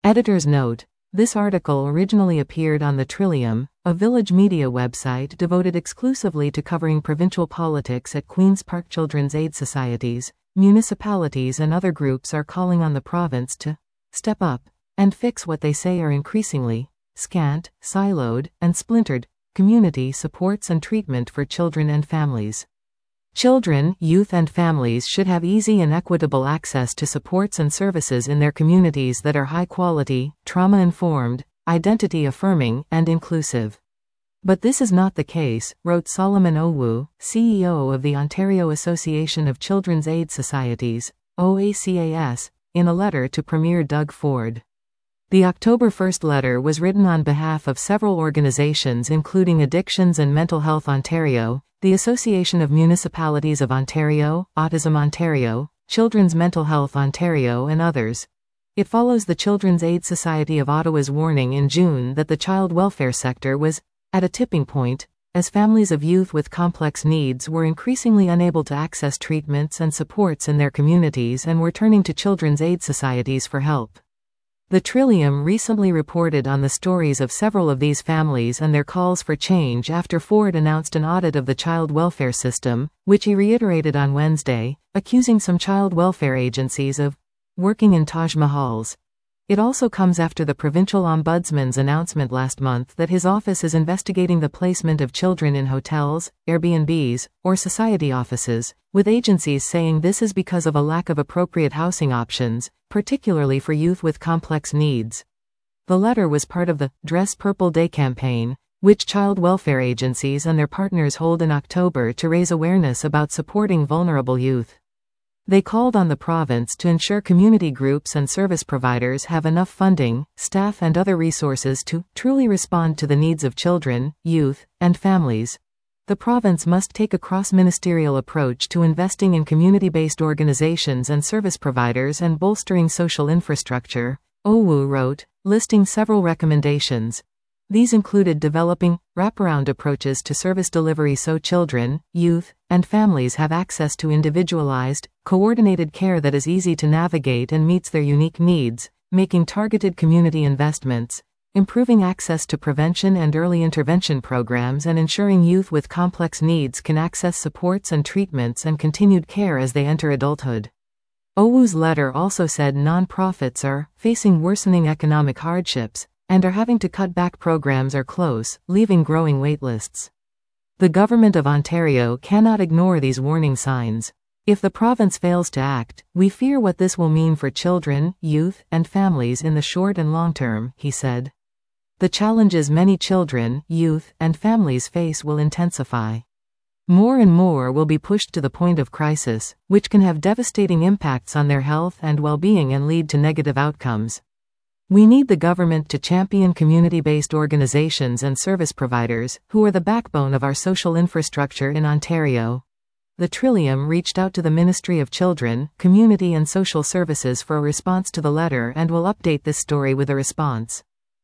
Editor's note: this article originally appeared on the Trillium, a village media website devoted exclusively to covering provincial politics at Queen's Park. Children's aid societies, municipalities and other groups are calling on the province to step up and fix what they say are increasingly scant, siloed, and splintered community supports and treatment for children and families. Children, youth and families should have easy and equitable access to supports and services in their communities that are high quality, trauma-informed, identity-affirming, and inclusive. But this is not the case, wrote Solomon Owu, CEO of the Ontario Association of Children's Aid Societies, OACAS, in a letter to Premier Doug Ford. The October 1 letter was written on behalf of several organizations including Addictions and Mental Health Ontario, the Association of Municipalities of Ontario, Autism Ontario, Children's Mental Health Ontario and others. It follows the Children's Aid Society of Ottawa's warning in June that the child welfare sector was at a tipping point, as families of youth with complex needs were increasingly unable to access treatments and supports in their communities and were turning to children's aid societies for help. The Trillium recently reported on the stories of several of these families and their calls for change after Ford announced an audit of the child welfare system, which he reiterated on Wednesday, accusing some child welfare agencies of working in Taj Mahals. It also comes after the provincial ombudsman's announcement last month that his office is investigating the placement of children in hotels, Airbnbs, or society offices, with agencies saying this is because of a lack of appropriate housing options, particularly for youth with complex needs. The letter was part of the Dress Purple Day campaign, which child welfare agencies and their partners hold in October to raise awareness about supporting vulnerable youth. They called on the province to ensure community groups and service providers have enough funding, staff and other resources to truly respond to the needs of children, youth, and families. The province must take a cross-ministerial approach to investing in community-based organizations and service providers and bolstering social infrastructure, Owu wrote, listing several recommendations. These included developing wraparound approaches to service delivery so children, youth, and families have access to individualized, coordinated care that is easy to navigate and meets their unique needs, making targeted community investments, improving access to prevention and early intervention programs and ensuring youth with complex needs can access supports and treatments and continued care as they enter adulthood. Owu's letter also said nonprofits are facing worsening economic hardships, and are having to cut back programs or close, leaving growing waitlists. The Government of Ontario cannot ignore these warning signs. If the province fails to act, we fear what this will mean for children, youth, and families in the short and long term, he said. The challenges many children, youth, and families face will intensify. More and more will be pushed to the point of crisis, which can have devastating impacts on their health and well-being and lead to negative outcomes. We need the government to champion community-based organizations and service providers, who are the backbone of our social infrastructure in Ontario. The Trillium reached out to the Ministry of Children, Community and Social Services for a response to the letter and will update this story with a response.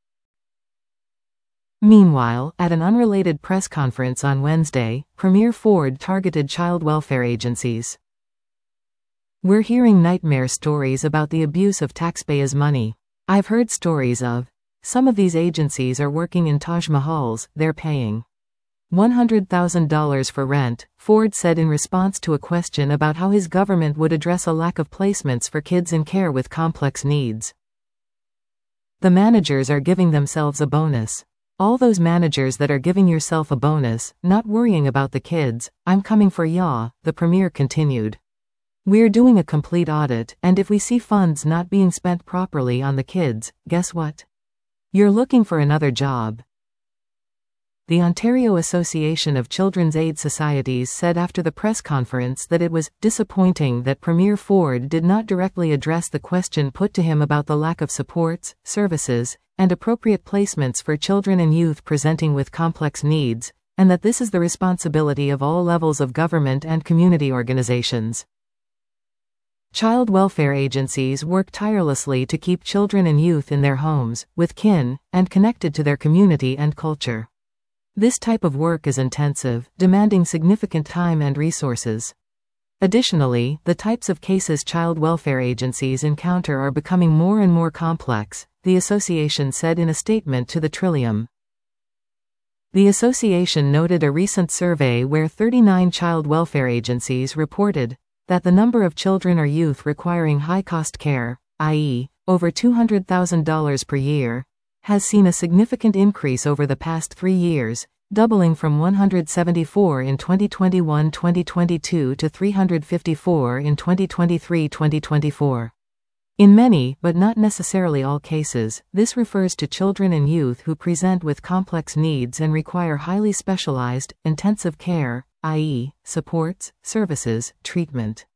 Meanwhile, at an unrelated press conference on Wednesday, Premier Ford targeted child welfare agencies. We're hearing nightmare stories about the abuse of taxpayers' money. I've heard stories of some of these agencies are working in Taj Mahals, they're paying $100,000 for rent, Ford said in response to a question about how his government would address a lack of placements for kids in care with complex needs. The managers are giving themselves a bonus. All those managers that are giving yourself a bonus, not worrying about the kids, I'm coming for ya, the Premier continued. We're doing a complete audit, and if we see funds not being spent properly on the kids, guess what? You're looking for another job. The Ontario Association of Children's Aid Societies said after the press conference that it was disappointing that Premier Ford did not directly address the question put to him about the lack of supports, services, and appropriate placements for children and youth presenting with complex needs, and that this is the responsibility of all levels of government and community organizations. Child welfare agencies work tirelessly to keep children and youth in their homes, with kin, and connected to their community and culture. This type of work is intensive, demanding significant time and resources. Additionally, the types of cases child welfare agencies encounter are becoming more and more complex, the association said in a statement to the Trillium. The association noted a recent survey where 39 child welfare agencies reported that the number of children or youth requiring high-cost care, i.e., over $200,000 per year, has seen a significant increase over the past 3 years, doubling from 174 in 2021-2022 to 354 in 2023-2024. In many, but not necessarily all cases, this refers to children and youth who present with complex needs and require highly specialized, intensive care, i.e., supports, services, treatment.